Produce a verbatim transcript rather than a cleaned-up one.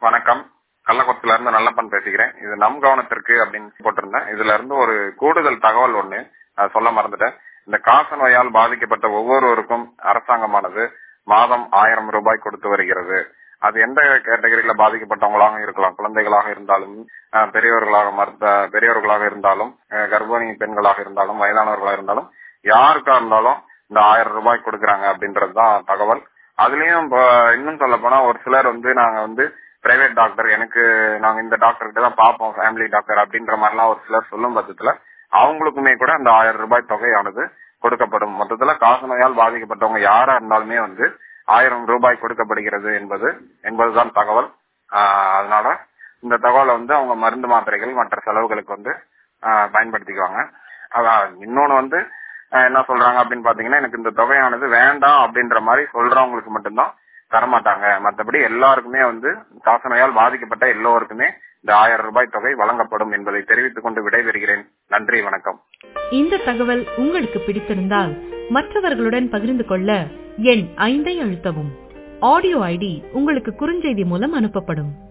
வணக்கம். கள்ளக்குளத்துல இருந்து நல்லப்பன் பேசுகிறேன். இது நம் கவனத்திற்கு அப்படின்னு போட்டிருந்தேன். இதுல இருந்து ஒரு கூடுதல் தகவல் ஒண்ணு சொல்ல மறந்துட்டேன். இந்த காச நோயால் பாதிக்கப்பட்ட ஒவ்வொருவருக்கும் அரசாங்கமானது மாதம் ஆயிரம் ரூபாய் கொடுத்து வருகிறது. அது எந்த கேட்டகரியில பாதிக்கப்பட்டவங்களாக இருக்கலாம், குழந்தைகளாக இருந்தாலும், பெரியவர்களாக மருத்துவ பெரியவர்களாக இருந்தாலும், கர்ப்பிணி பெண்களாக இருந்தாலும், வயதானவர்களாக இருந்தாலும், யாருக்கா இருந்தாலும் இந்த ஆயிரம் ரூபாய் கொடுக்கறாங்க அப்படின்றதுதான் தகவல். அதுலயும் இன்னும் சொல்ல போனா ஒரு சிலர் வந்து நாங்க வந்து பிரைவேட் டாக்டர், எனக்கு நாங்க இந்த டாக்டர் கிட்ட தான் பாப்போம், ஃபேமிலி டாக்டர் அப்படின்ற மாதிரிலாம் ஒரு சிலர் சொல்லும் பட்சத்துல அவங்களுக்குமே கூட அந்த ஆயிரம் ரூபாய் தொகையானது கொடுக்கப்படும். மொத்தத்துல காச நோயால் பாதிக்கப்பட்டவங்க யாரா இருந்தாலுமே வந்து ஆயிரம் ரூபாய் கொடுக்கப்படுகிறது என்பது என்பதுதான் தகவல். அதனால இந்த தகவலை வந்து அவங்க மருந்து மாத்திரைகள் மற்ற செலவுகளுக்கு வந்து பயன்படுத்திக்குவாங்க. அதான் இன்னொன்னு வந்து என்ன சொல்றாங்க அப்படின்னு பாத்தீங்கன்னா, எனக்கு இந்த தொகையானது வேண்டாம் அப்படின்ற மாதிரி சொல்றவங்களுக்கு மட்டும்தான் தரமாட்டாங்க. மற்றபடி எல்லாருக்குமே வந்து காச நோயால் பாதிக்கப்பட்ட எல்லோருக்குமே இந்த ஆயிரம் ரூபாய் தொகை வழங்கப்படும் என்பதை தெரிவித்துக் கொண்டு விடைபெறுகிறேன். நன்றி, வணக்கம். இந்த தகவல் உங்களுக்கு பிடித்திருந்தால் மற்றவர்களுடன் பகிர்ந்து கொள்ள எண் ஐந்தை அழுத்தவும். ஆடியோ ஐடி உங்களுக்கு குறுஞ்செய்தி மூலம் அனுப்பப்படும்.